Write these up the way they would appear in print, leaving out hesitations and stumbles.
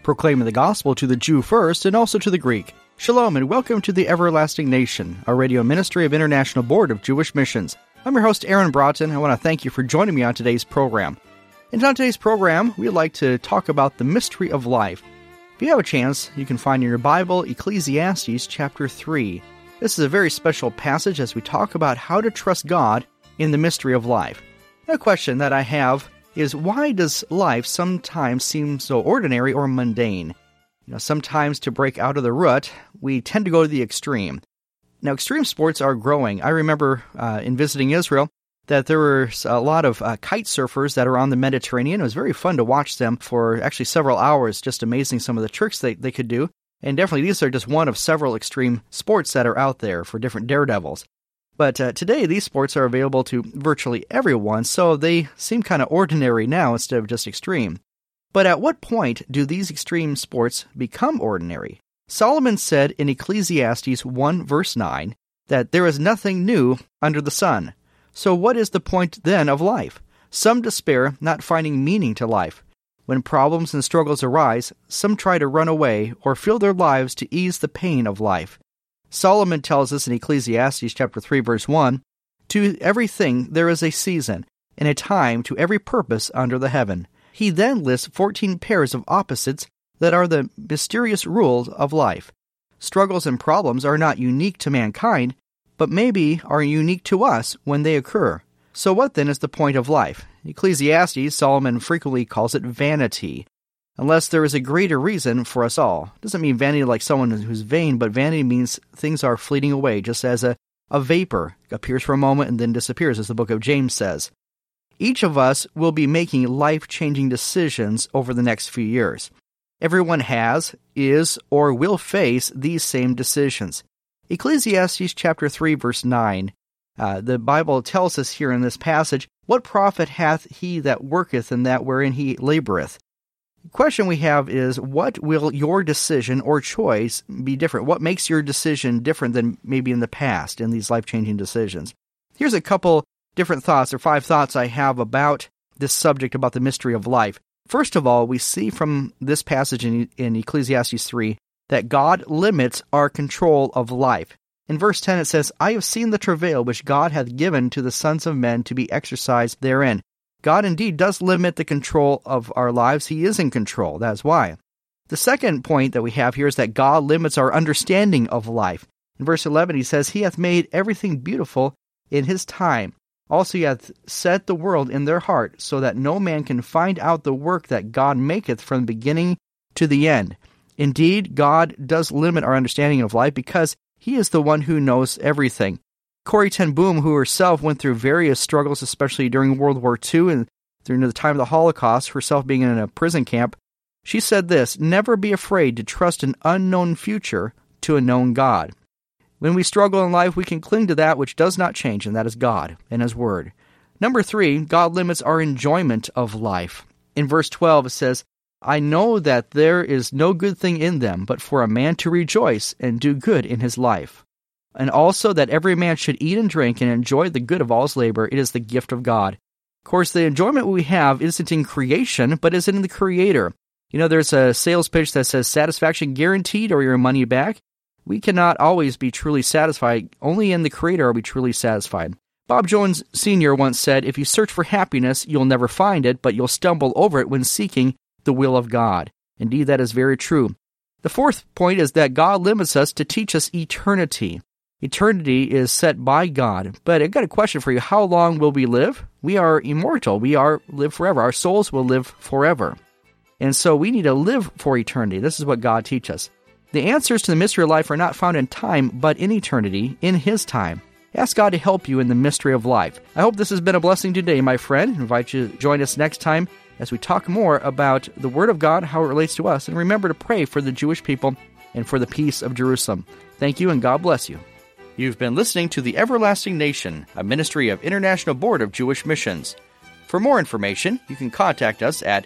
proclaiming the gospel to the Jew first and also to the Greek. Shalom and welcome to the Everlasting Nation, a radio ministry of International Board of Jewish Missions. I'm your host, Aaron Broughton. I want to thank you for joining me on today's program. And on today's program, we'd like to talk about the mystery of life. If you have a chance, you can find in your Bible Ecclesiastes chapter 3. This is a very special passage as we talk about how to trust God in the mystery of life. A question that I have is, why does life sometimes seem so ordinary or mundane? Sometimes to break out of the rut, we tend to go to the extreme. Now, extreme sports are growing. I remember in visiting Israel that there were a lot of kite surfers that are on the Mediterranean. It was very fun to watch them for actually several hours, just amazing some of the tricks they could do. And definitely these are just one of several extreme sports that are out there for different daredevils. But today, these sports are available to virtually everyone, so they seem kind of ordinary now instead of just extreme. But at what point do these extreme sports become ordinary? Solomon said in Ecclesiastes 1 verse 9 that there is nothing new under the sun. So what is the point then of life? Some despair, not finding meaning to life. When problems and struggles arise, some try to run away or fill their lives to ease the pain of life. Solomon tells us in Ecclesiastes chapter 3 verse 1, "To everything there is a season, and a time to every purpose under the heaven." He then lists 14 pairs of opposites that are the mysterious rules of life. Struggles and problems are not unique to mankind, but maybe are unique to us when they occur. So what then is the point of life? In Ecclesiastes, Solomon frequently calls it vanity, unless there is a greater reason for us all. It doesn't mean vanity like someone who's vain, but vanity means things are fleeting away, just as a vapor appears for a moment and then disappears, as the book of James says. Each of us will be making life-changing decisions over the next few years. Everyone has, is, or will face these same decisions. Ecclesiastes chapter 3 verse 9, the Bible tells us here in this passage, "What profit hath he that worketh in that wherein he laboreth?" The question we have is, what will your decision or choice be different? What makes your decision different than maybe in the past in these life-changing decisions? Here's a couple different thoughts, or 5 thoughts I have about this subject, about the mystery of life. First of all, we see from this passage in Ecclesiastes 3 that God limits our control of life. In verse 10 it says, "I have seen the travail which God hath given to the sons of men to be exercised therein." God indeed does limit the control of our lives. He is in control. That's why. The second point that we have here is that God limits our understanding of life. In verse 11 he says, "He hath made everything beautiful in his time. Also he hath set the world in their heart, so that no man can find out the work that God maketh from the beginning to the end." Indeed, God does limit our understanding of life because He is the one who knows everything. Corrie ten Boom, who herself went through various struggles, especially during World War II and during the time of the Holocaust, herself being in a prison camp, she said this, "Never be afraid to trust an unknown future to a known God." When we struggle in life, we can cling to that which does not change, and that is God and His Word. Number 3, God limits our enjoyment of life. In verse 12 it says, "I know that there is no good thing in them, but for a man to rejoice and do good in his life. And also that every man should eat and drink and enjoy the good of all his labor. It is the gift of God." Of course, the enjoyment we have isn't in creation, but is in the Creator. There's a sales pitch that says satisfaction guaranteed or your money back. We cannot always be truly satisfied. Only in the Creator are we truly satisfied. Bob Jones Sr. once said, "If you search for happiness, you'll never find it, but you'll stumble over it when seeking the will of God." Indeed, that is very true. The fourth point is that God limits us to teach us eternity. Eternity is set by God. But I've got a question for you. How long will we live? We are immortal. We live forever. Our souls will live forever. And so we need to live for eternity. This is what God teaches us. The answers to the mystery of life are not found in time, but in eternity, in His time. Ask God to help you in the mystery of life. I hope this has been a blessing today, my friend. I invite you to join us next time as we talk more about the Word of God, how it relates to us. And remember to pray for the Jewish people and for the peace of Jerusalem. Thank you, and God bless you. You've been listening to The Everlasting Nation, a ministry of International Board of Jewish Missions. For more information, you can contact us at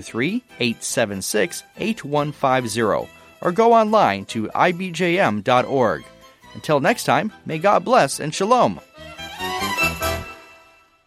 423-876-8150 or go online to ibjm.org. Until next time, may God bless and shalom.